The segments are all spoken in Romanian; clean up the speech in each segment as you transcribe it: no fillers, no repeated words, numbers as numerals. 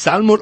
Psalmul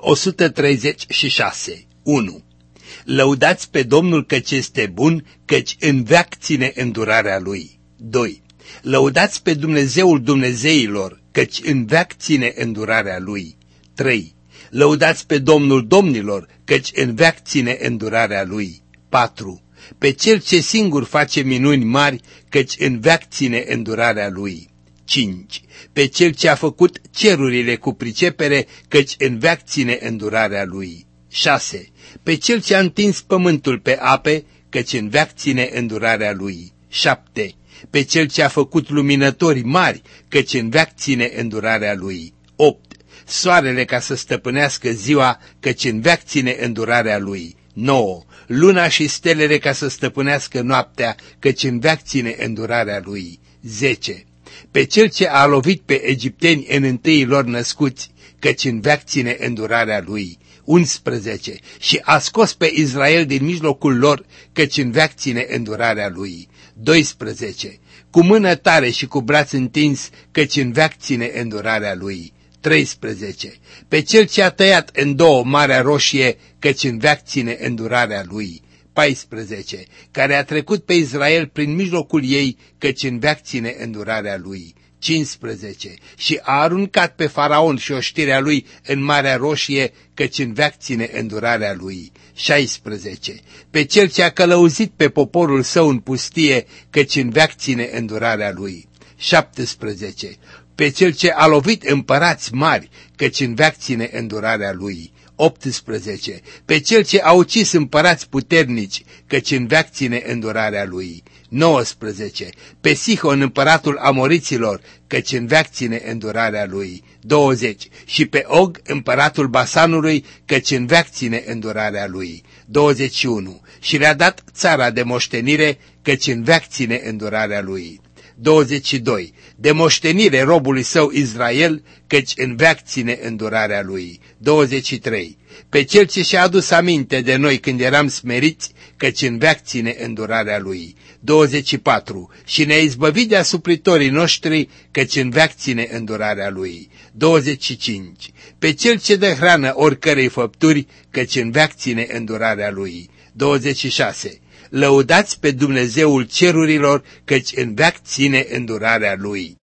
136, 1. Lăudați pe Domnul căci este bun, căci în veac ține îndurarea Lui. 2. Lăudați pe Dumnezeul Dumnezeilor, căci în veac ține îndurarea Lui. 3. Lăudați pe Domnul Domnilor, căci în veac ține îndurarea Lui. 4. Pe Cel ce singur face minuni mari, căci în veac ține îndurarea Lui. 5. Pe Cel ce a făcut cerurile cu pricepere, căci în veac ține îndurarea Lui. 6. Pe Cel ce a întins pământul pe ape, căci în veac ține îndurarea Lui. 7. Pe Cel ce a făcut luminători mari, căci în veac ține îndurarea Lui. 8. Soarele ca să stăpânească ziua, căci în veac ține îndurarea Lui. 9. Luna și stelele ca să stăpânească noaptea, căci în veac ține îndurarea Lui. 10. Pe Cel ce a lovit pe egipteni în întâii lor născuți, căci în veac ține îndurarea Lui. 11. Și a scos pe Israel din mijlocul lor, căci în veac ține îndurarea Lui. 12. Cu mână tare și cu braț întins, căci în veac ține îndurarea Lui. 13. Pe Cel ce a tăiat în două Marea Roșie, căci în veac ține îndurarea Lui. 14. Care a trecut pe Israel prin mijlocul ei, căci în veac ține îndurarea Lui. 15. Și a aruncat pe Faraon și oștirea lui în Marea Roșie, căci în veac ține îndurarea Lui. 16. Pe Cel ce a călăuzit pe poporul său în pustie, căci în veac ține îndurarea Lui. 17. Pe Cel ce a lovit împărați mari, căci în veac ține îndurarea Lui. 18. Pe Cel ce a ucis împărați puternici, căci în veac ține îndurarea Lui. 19. Pe Sihon împăratul Amoriților, căci în veac ține îndurarea Lui. 20. Și pe Og împăratul Basanului, căci în veac ține îndurarea Lui. 21. Și le-a dat țara de moștenire, căci în veac ține îndurarea Lui. 22. De moștenire robului său Israel, căci în veac ține îndurarea Lui. 23. Pe Cel ce și-a adus aminte de noi când eram smeriți, căci în veac ține îndurarea Lui. 24. Și ne-a izbăvit de asupritorii noștri, căci în veac ține îndurarea Lui. 25. Pe Cel ce dă hrană oricărei făpturi, căci în veac ține îndurarea Lui. 26. Lăudați pe Dumnezeul cerurilor, căci în veac ține îndurarea Lui.